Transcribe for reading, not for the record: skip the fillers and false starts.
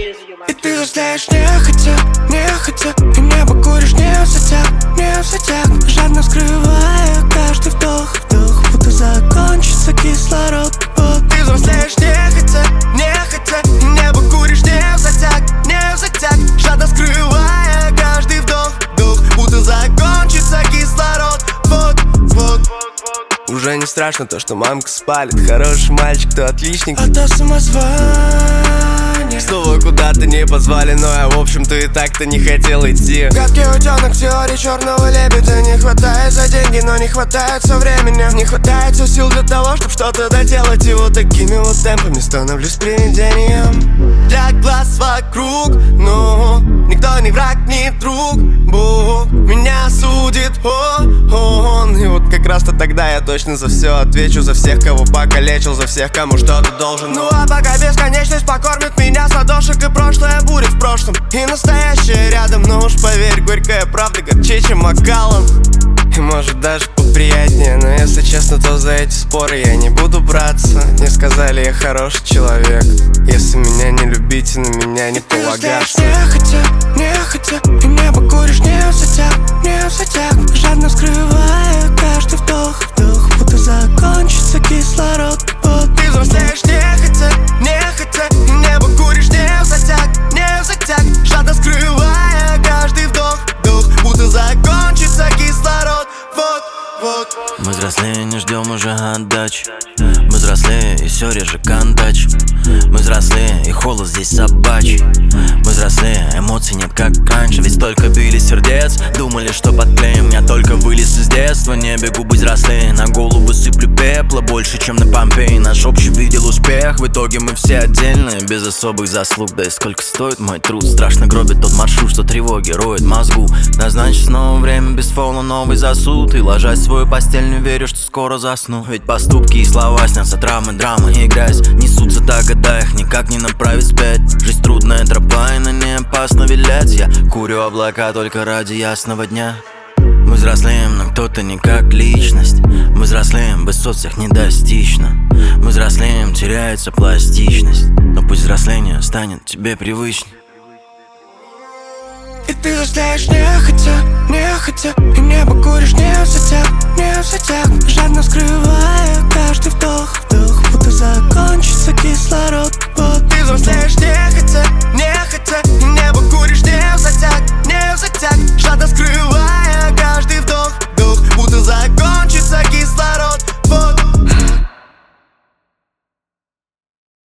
И ты взрослеешь нехотя, и небо куришь не в сетях, жадно скрывая каждый вдох, будто закончится кислород. Вот. Ты взрослеешь нехотя, и небо куришь не в сетях, жадно скрывая каждый вдох, будто закончится кислород. Вот. Уже не страшно то, что мамка спалит. Хороший мальчик, то отличник, а то самозванец. Снова куда-то не позвали, но я в общем-то и так-то не хотел идти. Гадкий утенок в теории черного лебедя. Не хватает за деньги, но не хватает со временем. Не хватает все сил для того, чтобы что-то доделать. И вот такими вот темпами становлюсь привидением для глаз вокруг. Ну, никто не враг, не друг. Бог меня судит, он. И вот как раз-то тогда я точно за все отвечу. За всех, кого покалечил, за всех, кому что-то должен. Ну а пока бесконечность покормит меня с ладошек, и прошлое будет в прошлом, и настоящее рядом. Но уж поверь, горькая правда горче, чем Макаллан. И может даже поприятнее, но если честно, то за эти споры я не буду браться. Мне сказали, я хороший человек. Если меня не любите, на меня не полагаться. Нехотя, и небо куришь не в сетях, жадно скрывая каждый вдох, будто закончится кислород. Вот. Ты взрослеешь нехотя, и небо куришь не в сетях, жадно скрывая каждый вдох, будто закончится кислород. Вот. Мы взрослее, не ждем уже отдач. Мы взрослее, и все реже контач. Мы взрослее, и холод здесь собачий. Мы взрослее, эмоций нет как раньше. Ведь столько били сердец, думали, что подклеим. Я только вылез из детства, не бегу быть взрослее. На голову сыплю пепла, больше, чем на Помпеи. Наш общий видел успех, в итоге мы все отдельные, без особых заслуг. Да и сколько стоит мой труд, страшно гробит тот маршрут, что тревоги роет мозгу. Назначить снова время, без фола новый засуд. И ложась в свою постель, не верю, что скоро засну. Ведь поступки и слова снятся, травмы, драмы и грязь несутся до года, их никак не направить вспять. Жизнь трудная тропа, и на ней опасно вилять. Я курю облака только ради ясного дня. Мы взрослеем, но кто-то не как личность. Мы взрослеем, высот всех не достичь нам. Мы взрослеем, теряется пластичность. Но пусть взросление станет тебе привычней. И ты взрослеешь нехотя, и небо